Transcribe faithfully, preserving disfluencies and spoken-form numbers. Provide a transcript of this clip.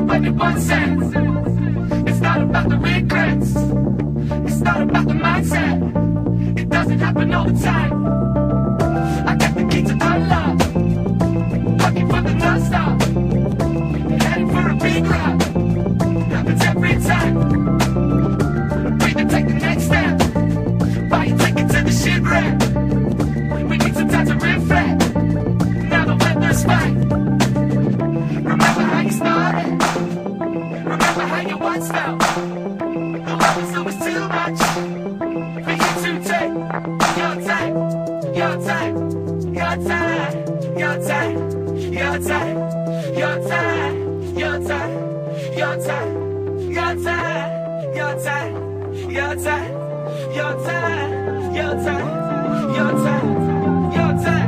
anyone says. It's not about the regrets, it's not about the mindset. It doesn't happen all the time. I got the key to unlock, looking for the non-stop, heading for a big ride. Happens every time. We can take the next step, buy a ticket to the shipwreck. We need some time to reflect, now the weather's fine. Remember how you started, remember how you once felt. The love was always too much for you to take. Your time, your time, your time, your time, your time, your time, your time, your time, your time, your time, your time, your time, your time, your time, your time.